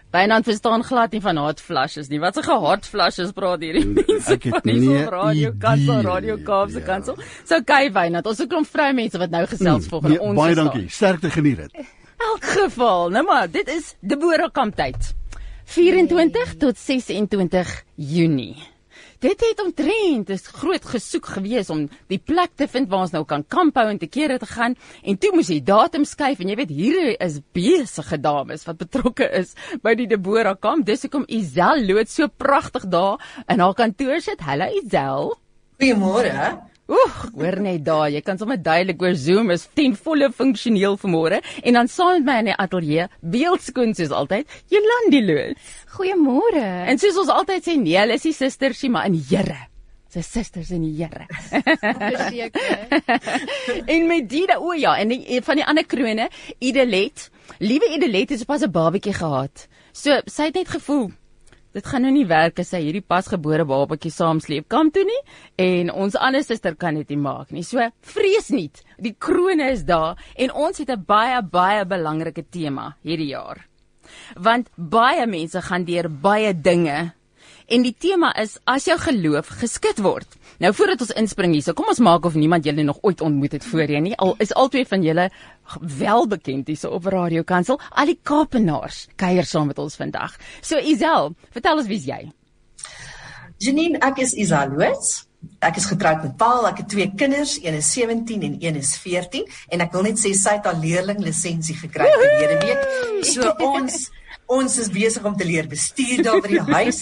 Wynand verstaan glad nie van hot flushes nie. Wat se hot flushes praat hierdie mense? Ek het nie Radio Kansel, Radio Kaapse Kansel. So kyk Wynand, ons het 'n klomp vroumense wat nou gesels volgens ons. Baie dankie. Sterkte geniet dit. In elk geval, nou maar, dit is Deborah kamptyd. 24 tot 26 Junie. Dit het omtrent is groot gesoek gewees om die plek te vind waar ons nou kan kamp hou en te kere te gaan. En toe moes die datum skuif en jy weet hier is besige dames wat betrokke is by die Deborah kamp. Dis hoekom Isel Loots so pragtig daar in haar kantoor sit. Hallo Isel. Goeiemôre. Hoor net daar, jy kan sommer duidelik oor Zoom is ten volle funksioneel vanmôre en dan saam met my in die ateljee, beeldskoon soos altyd, Jolandi Loots. Goeiemôre. En soos ons altyd sê, nee, hulle is die susters, maar in die Here. Sy susters in die Here. Verseker. En met die, en van die ander krone, Idalet, liewe Idalet het pas 'n babatjie gehad. So, sy het net gevoel, dit gaan nou nie werk as sy hierdie pasgebore babatjie saamsleep kamp toe nie, en ons ander suster kan dit nie maak nie. So, vrees nie, die krone is daar, en ons het 'n baie belangrike tema hierdie jaar. Want baie mense gaan deur baie dinge, en die tema is, as jou geloof geskit word. Nou, voordat ons inspring hier, so kom ons maak of niemand julle nog ooit ontmoet het voorheen nie, al is albei van julle welbekend hier so op Radio Kansel, al die Kaapenaars kuier saam met ons vandag. So Isel, vertel ons wie's jy? Janine, ek is Isel Loots. Ek is getroud met Paul, ek het 2 kinders, een is 17 en een is 14, en ek wil net sê, sy het haar leerlinglisensie gekry verlede week, so ons is besig om te leer bestuur daar by die huis.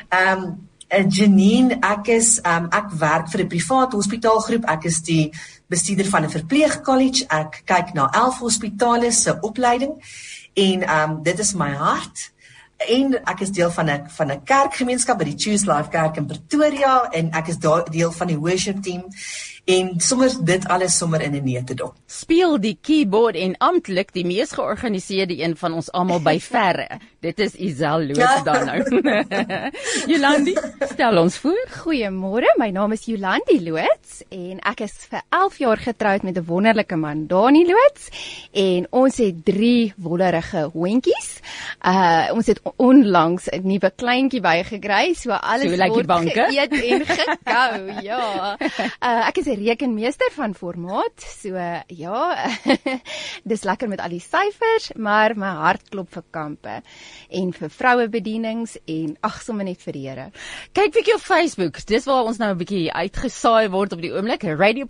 Janine, ek werk vir 'n privaat hospitaalgroep, ek is die bestuurder van 'n verpleegkollege, ek kyk na 11 hospitale se opleiding, en dit is my hart. En ek is deel van 'n kerkgemeenskap by die Choose Life Kerk in Pretoria, en ek is deel van die worship team, en sommer dit alles sommer in 'n neutedop. Speel die keyboard en amptelik die mees georganiseerde een van ons almal by verre. Dit is Isel Loots dan nou. Jolandi, stel ons voor. Goeiemôre, my naam is Jolandi Loots en ek is vir 11 jaar getroud met 'n wonderlike man, Dani Loots, en ons het 3 wonderlike hondjies. Ons het onlangs 'n nuwe kleintjie bygekry, so alles word geëet en gekou. Ja. Ek is 'n rekenmeester van formaat, so ja, dis lekker met al die syfers, maar my hart klop vir kampe en vir vrouebedienings en sommer net vir die Here. Kyk bietjie op Facebook, dis waar ons nou 'n bietjie uitgesaai word op die oomblik,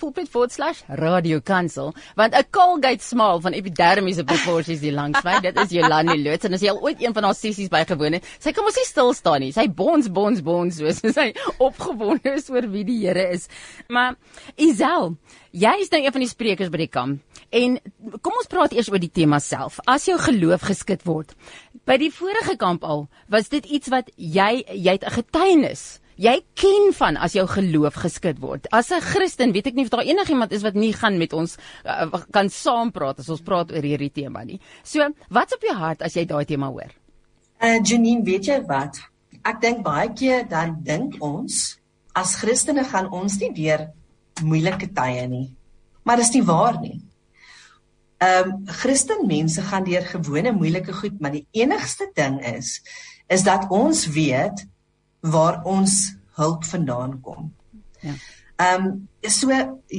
Radio Kansel, want 'n Colgate Smile van epidermiese proporsies hier langs my, dit is Jolandi Loots, en as jy al ooit een van haar sessies bygewoon het, sy kan mos nie stil staan nie, sy bons, soos sy opgewonde is oor wie die Here is. Maar Isel, jy is nou een van die sprekers by die kamp, en kom ons praat eers oor die tema self. As jou geloof geskit word, by die vorige kamp al, was dit iets wat jy het 'n getuienis, jy ken van as jou geloof geskit word. As 'n Christen, weet ek nie of daar enigiemand is wat nie gaan met ons, kan saampraat as ons praat oor hierdie tema nie. So, wat's op jou hart as jy daai tema hoor? Janine, weet jy wat? Ek dink baie keer dan dink ons, as Christene gaan ons nie deur moeilike tye nie. Maar dis nie waar nie. Christenmense gaan deur gewone moeilike goed, maar die enigste ding is dat ons weet waar ons hulp vandaan kom. Ja. So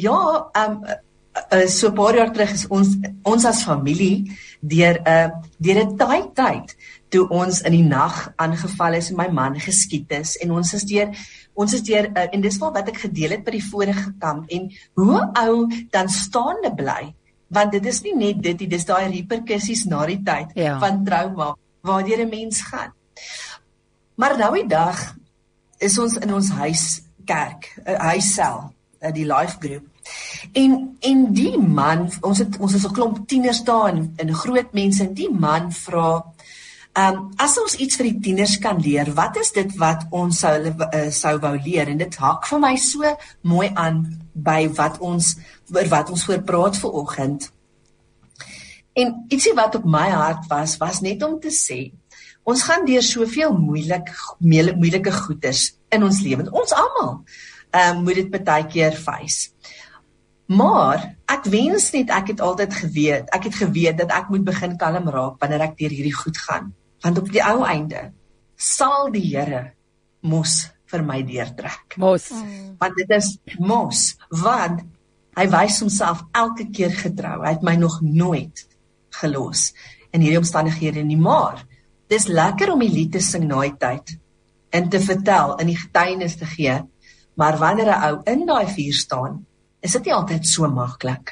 'n paar jaar terug is ons as familie deur 'n tyd toe ons in die nag aangeval is en my man geskiet is, en ons is deur en dis wat ek gedeel het by die vorige kamp, en hoe ou dan staande bly, want dit is nie net dit, dis daai reperkusies na die tyd van trauma waardeur 'n mens gaan. Maar nou die dag is ons in ons huiskerk, huissel, die life group, en die man, ons is 'n klomp tieners daar en groot mense, en die man vra, as ons iets vir die tieners kan leer, wat is dit wat ons sou wou leer? En dit hak vir my so mooi aan by wat ons voor praat vanoggend. En ietsie wat op my hart was net om te sê, ons gaan deur soveel moeilike goeders in ons lewe. Ons almal moet dit baie keer face. Maar ek wens net ek het altyd geweet dat ek moet begin kalm raak wanneer ek deur hierdie goed gaan. Want op die ou einde sal die Here mos vir my deurtrek. Mos. Want dit is mos, want hy wys homself elke keer getrou. Hy het my nog nooit gelos in hierdie omstandighede nie, maar dis lekker om die lied te sing na die tyd en te vertel, in die getuienis te gee, maar wanneer 'n ou in daai vuur staan, is dit nie altyd so maklik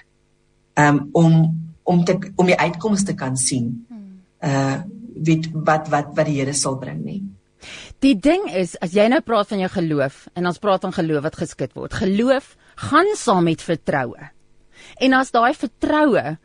om die uitkoms te kan sien, wat die Here sal bring nie. Die ding is, as jy nou praat van jou geloof, en ons praat van geloof wat geskit word, geloof gaan saam met vertroue. En as daai vertroue,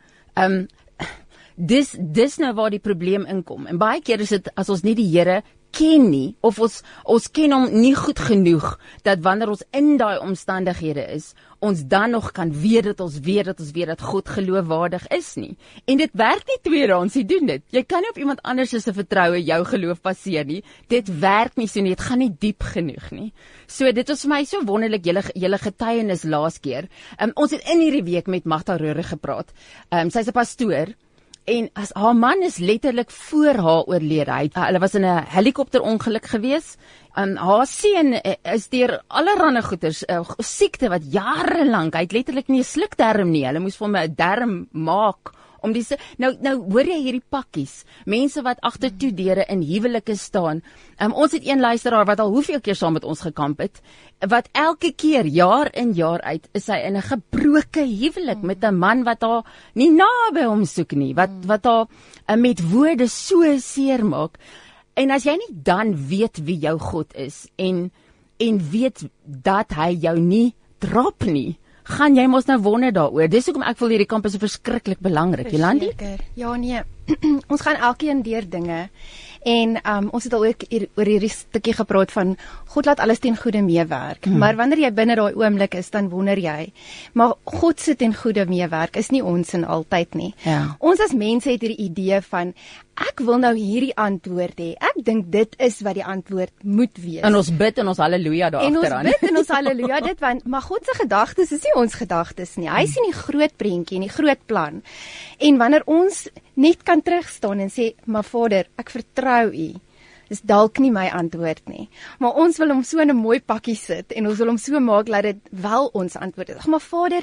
dis nou waar die probleem inkom. En baie keer is dit, as ons nie die Here ken nie, of ons ken hom nie goed genoeg, dat wanneer ons in daai omstandighede is, ons dan nog kan weet dat ons weet dat God geloofwaardig is nie. En dit werk nie tweedehands, jy doen dit. Jy kan nie op iemand anders se vertroue jou geloof baseer nie. Dit werk nie so nie, dit gaan nie diep genoeg nie. So dit was vir my so wonderlik, julle getuienis laas keer. Ons het in hierdie week met Magda Roere gepraat. Sy's 'n pastoor. En as haar man is letterlik voor haar oorlede. Hulle was in 'n helikopterongeluk gewees. Haar seun is deur allerlei goeters, siekte wat jare lank, hy het letterlik nie 'n slukdarm nie. Hulle moes vir hom 'n darm maak om nou hoor jy hierdie pakkies, mense wat agter toe deure in huwelike staan. Ons het een luisteraar wat al hoeveel keer saam met ons gekamp het, wat elke keer jaar in jaar uit is hy in 'n gebroke huwelik met 'n man wat haar nie naby hom soek nie, wat haar met woorde so seer maak. En as jy nie dan weet wie jou God is en weet dat hy jou nie drop nie, gaan jy mos nou wonder daaroor. Dis hoekom ek voel hierdie kamp is so verskriklik belangrik, Jolandi. Ja nee, ons gaan elkeen deur dinge. En ons het al ook oor hierdie stukkie gepraat van God laat alles ten goeie meewerk. Maar wanneer jy binne daai oomblik is, dan wonder jy, maar God se ten goeie meewerk is nie ons in altyd nie. Ja. Ons as mense het hierdie idee van ek wil nou hierdie antwoord hê. Ek dink dit is wat die antwoord moet wees. En ons bid en ons haleluja daar agteraan. En ons bid en ons haleluja dit, want maar God se gedagtes is nie ons gedagtes nie. Hy sien die groot prentjie en die groot plan. En wanneer ons net kan terugstaan en sê, maar Vader, ek vertrou U. Dis dalk nie my antwoord nie. Maar ons wil hom so in 'n mooi pakkie sit en ons wil hom so maak dat dit wel ons antwoord is. Maar Vader,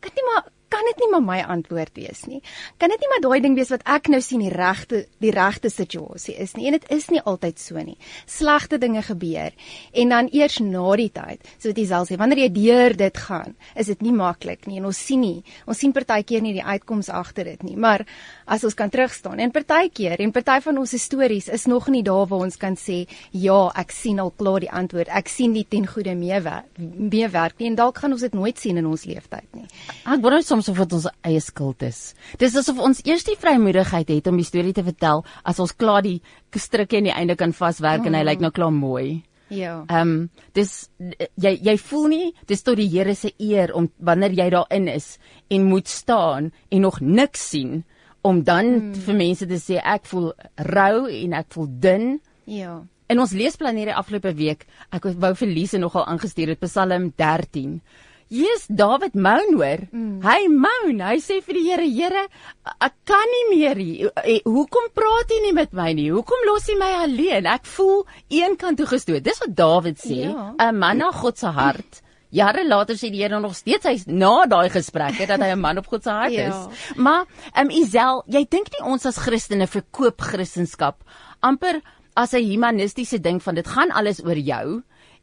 kan dit nie maar my antwoord wees nie. Kan dit nie maar daai ding wees wat ek nou sien die regte situasie is nie. En dit is nie altyd so nie. Slegte dinge gebeur en dan eers na die tyd, so wat jy sal sê, wanneer jy deur dit gaan, is dit nie maklik nie en ons sien partykeer nie die uitkoms agter dit nie. Maar as ons kan terugstaan en party van ons stories is nog nie daar waar ons kan sê, ja, ek sien al klaar die antwoord. Ek sien die ten goeie meewerk nie en dalk gaan ons dit nooit sien in ons lewenstyd nie. Ek wonder soms of dit ons eie skuld is. Dis asof ons eers die vrymoedigheid het om die storie te vertel, as ons klaar die strikke aan die einde kan vaswerk en hy lyk nou klaar mooi. Ja. Dis jy voel nie, dis tot die Here se eer om wanneer jy daarin is en moet staan en nog niks sien, om dan vir mense te sê ek voel rou en ek voel dun. Ja. En ons leesplan hierdie afgelope week, ek wou vir Lise nogal aangestuur het, Psalm 13. Jesus, David moan hoor. Hy moan, hy sê vir die Here, ek kan nie meer nie. Hoekom praat U nie met my nie? Hoekom los U my alleen? Ek voel een kant toe gestoot. Dis wat David sê, 'n man na God se hart. Jare later sê die Here nog steeds, hy's na daai gesprekke dat hy 'n man op God se hart is. Maar Isel, jy dink nie ons as Christene verkoop Christendom amper as 'n humanistiese ding van dit gaan alles oor jou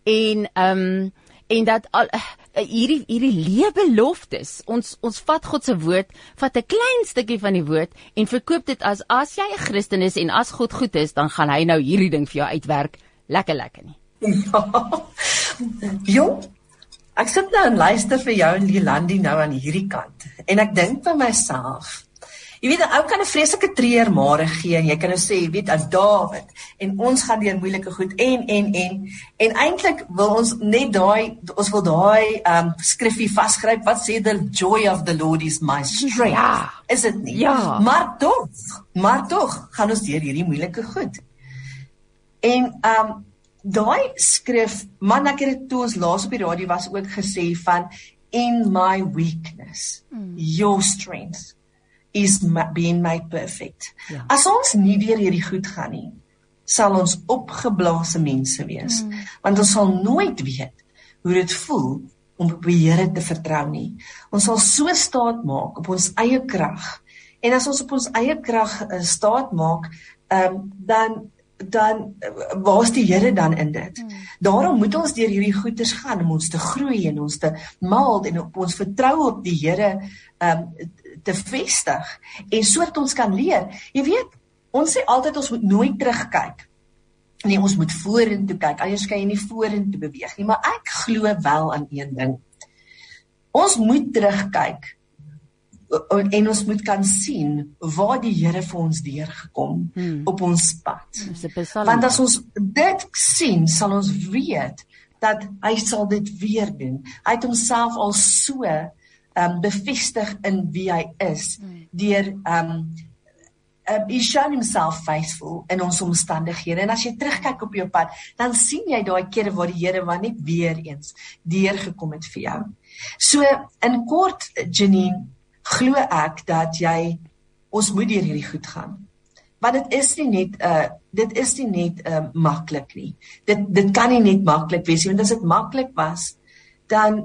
en dat hierdie leebeloftes, ons vat God se woord, vat 'n klein stukkie van die woord en verkoop dit as jy 'n Christen is en as God goed is, dan gaan hy nou hierdie ding vir jou uitwerk. Lekker nie. Jo, ek sit nou en luister vir jou en Jolandi nou aan hierdie kant en ek dink by myself, jy weet, 'n ou kan 'n vreeslike treurmare gee en jy kan nou sê, jy weet, as Dawid en ons gaan deur moeilike goed en eintlik wil ons net daai skriffie vasgryp wat sê the joy of the Lord is my strength. Ja. Is dit nie? Ja. Maar tog gaan ons deur hierdie moeilike goed. En daai skrif, man, ek het dit toe ons laas op die radio was ook gesê van in my weakness, your strength is being made perfect. Ja. As ons nie deur hierdie goed gaan nie, sal ons opgeblaasde mense wees, want ons sal nooit weet hoe dit voel om op die Here te vertrou nie. Ons sal so staat maak op ons eie krag, en as ons op ons eie krag staat maak, dan waar's die Here dan in dit? Daarom moet ons deur hierdie goeters gaan, om ons te groei, en ons te maal, en op ons vertrou op die Here te vestig, en sodat ons kan leer. Jy weet, ons sê altyd, ons moet nooit terugkyk. Nee, ons moet vorentoe kyk, anders kan jy nie vorentoe beweeg nie, maar ek glo wel aan een ding. Ons moet terugkyk, en ons moet kan sien waar die Here vir ons deurgekom op ons pad. Want as ons dit sien, sal ons weet dat hy sal dit weer doen. Hy het homself al so bevestig in wie hy is, deur He's shown himself faithful in ons omstandighede. En as jy terugkyk op jou pad, dan sien jy daai kere waar die Here wat net weer eens deurgekom het vir jou. So, in kort, Janine, glo ek dat ons moet deur hierdie goed gaan. Want dit is nie net maklik nie. Dit kan nie net maklik wees nie, want as dit maklik was, dan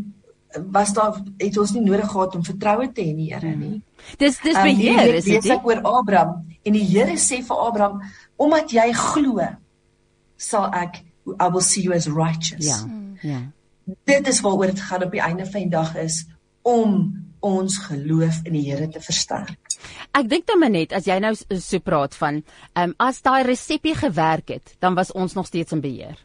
het ons nie nodig gehad om vertroue te hê in die Here nie. Dis beheer, is dit nie? Oor Abraham, en die Here sê vir Abraham, omdat jy glo, I will see you as righteous. Ja. Dit is waaroor dit gaan op die einde van die dag is, om ons geloof in die Here te versterk. Ek dink dan maar net, as jy nou so praat van, as daai resepie gewerk het, dan was ons nog steeds in beheer.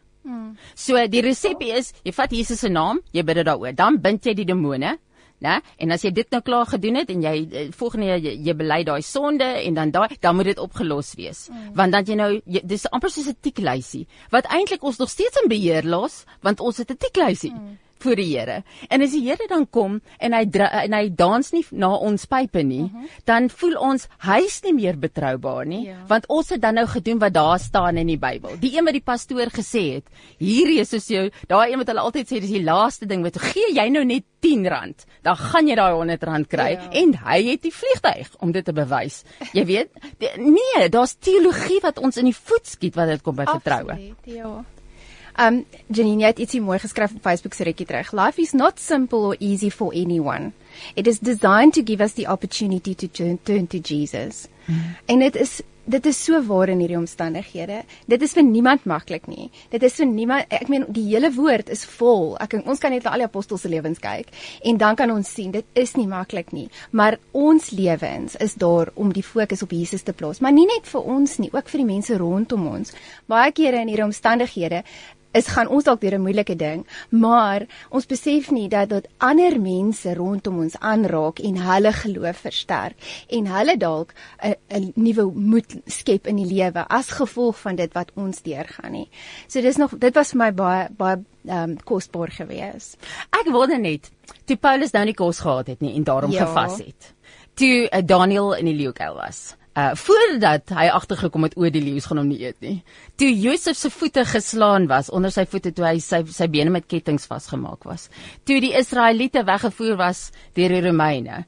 So die resepie is, jy vat Jesus se naam, jy bid dit daaroor, dan bind jy die demone, né? En as jy dit nou klaar gedoen het, en jy volgende jy bely daai sonde, en dan moet dit opgelos wees. Want dan dis amper soos 'n tiklysie, wat eintlik ons nog steeds in beheer los, want ons het 'n tiklysie voor die Here. En as die Here dan kom, en hy dans nie na ons pype nie, dan voel ons, hy's nie meer betroubaar nie, want ons het dan nou gedoen wat daar staan in die Bybel. Die een wat die pastoor gesê het, hierdie is soos jou, daai een wat hulle altyd sê, dis die laaste ding, wat gee jy nou net R10, dan gaan jy daai R100 kry, en hy het die vliegtuig om dit te bewys. Jy weet, nee, daar's teologie wat ons in die voet skiet, wat dit kom by vertroue. Absoluut, ja. Janine, jy het ietsie mooi geskryf op Facebook so rukkie terug. Life is not simple or easy for anyone. It is designed to give us the opportunity to turn to Jesus. En dit is so waar in hierdie omstandighede. Dit is vir niemand maklik nie. Dit is vir niemand, ek meen, die hele woord is vol. Ons kan net na al die apostels se lewens kyk, en dan kan ons sien, dit is nie maklik nie. Maar ons lewens is daar om die fokus op Jesus te plaas. Maar nie net vir ons nie, ook vir die mense rondom ons. Baie kere in hierdie omstandighede, gaan ons dalk deur 'n moeilike ding, maar ons besef nie dat ander mense rondom ons aanraak en hulle geloof versterk en hulle dalk 'n nuwe moed skep in die lewe as gevolg van dit wat ons deurgaan nie. So dit was vir my baie kosbaar gewees. Ek wonder net, toe Paulus nou nie kos gehad het nie en daarom gevas het. Toe Daniel in die leeukuil was. Voordat hy agtergekom het die leeu's gaan hom nie eet nie. Toe Josef se voete geslaan was, onder sy voete, toe hy sy bene met kettinge vasgemaak was. Toe die Israeliete weggevoer was deur die Romeine.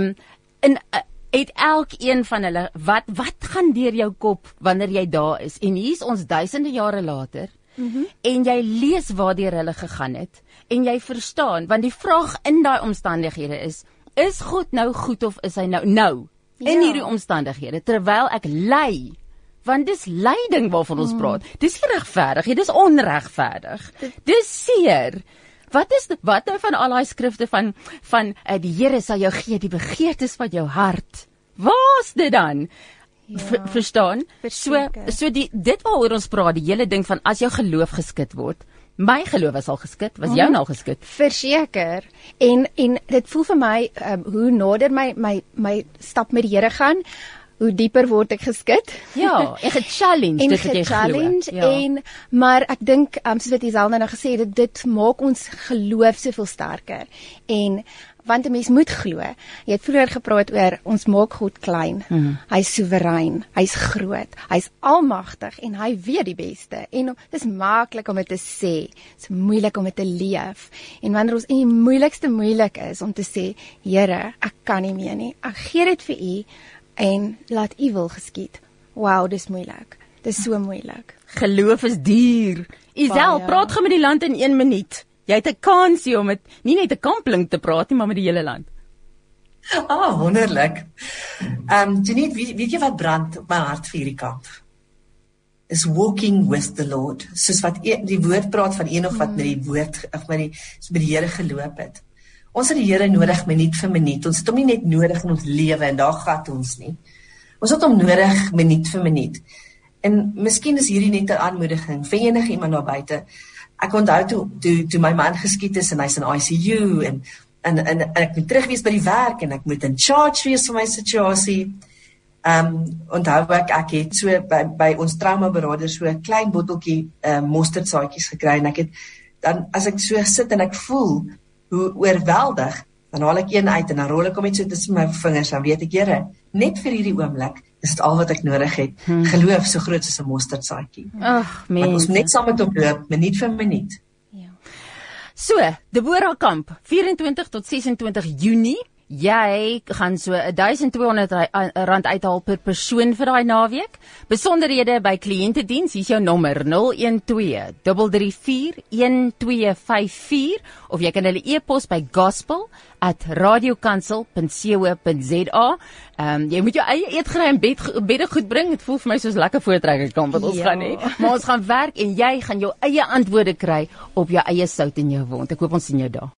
Het elkeen van hulle, wat gaan deur jou kop wanneer jy daar is? En hier's ons duisende jare later, en jy lees waardeur hulle gegaan het, en jy verstaan, want die vraag in daai omstandighede is God nou goed of is hy nou? In hierdie omstandighede, terwyl ek ly, want dis lyding waarvan ons praat, dis nie regverdig, dis onregverdig, dis seer. Wat nou van al die skrifte van die Here sal jou gee die begeertes van jou hart? Waar's dit dan? Verstaan? So dit waaroor ons praat, die hele ding van as jou geloof geskit word, my geloof was al geskit, was jou nou al geskit? Verseker. En dit voel vir my, hoe nader my stap met die Here gaan, hoe dieper word ek geskit. Ja, en gechallenged, dit wat jy glo. Maar ek dink, soos wat Iselda nou gesê het, dit maak ons geloof soveel sterker. Want 'n mens moet glo. Jy het vroeër gepraat oor, ons maak God klein. Hy's soewerein, hy's groot, hy's almagtig en hy weet die beste. En dit is maklik om dit te sê, dit is moeilik om dit te leef. En wanneer ons in die moeilikste moeilik is om te sê, Here, ek kan nie meer nie. Ek gee dit vir U en laat U wil geskied. Wow, dis moeilik. Dis so moeilik. Geloof is duur. Isel, praat gou met die land in 1 minuut. Jy het 'n kansie om dit nie net 'n kampling te praat nie, maar met die hele land. Wonderlik. Janiet, weet jy wat brand op my hart vir hierdie kamp? Is walking with the Lord. Soos wat die woord praat van een of wat met die woord of met die Here geloop het. Ons het die Here nodig minuut vir minuut. Ons het hom nie net nodig in ons lewe en daar gat ons nie. Ons het hom nodig minuut vir minuut. En miskien is hierdie net 'n aanmoediging vir enige iemand daar buite. Ek onthou toe my man geskiet is en hy's in ICU en ek moet terug wees by die werk en ek moet in charge wees vir my situasie. Onthou ek het so by ons traumaberader so 'n klein botteltjie mosterdsaadjies gekry en ek het dan as ek so sit en ek voel hoe oorweldig, dan haal ek een uit en dan rol ek hom net so tussen my vingers en weet ek, Here, net vir hierdie oomblik is dit al wat ek nodig het. Geloof so groot soos 'n mosterdsaadjie. Ag, mense. Ons net saam met hom loop, minuut vir minuut. So, Deborah Kamp, 24 tot 26 Junie. Jy gaan so R1,200 uithaal per persoon vir daai naweek. Besonderhede by kliëntediens, hier's jou nommer 012-334-1254 of jy kan hulle e-pos by gospel@radiokansel.co.za. Jy moet jou eie eetgerei en bedde goed bring. Dit voel vir my soos lekker voortrekkerkamp wat ons gaan hê. Maar ons gaan werk en jy gaan jou eie antwoorde kry op jou eie sout in jou wond. Ek hoop ons sien jou daar.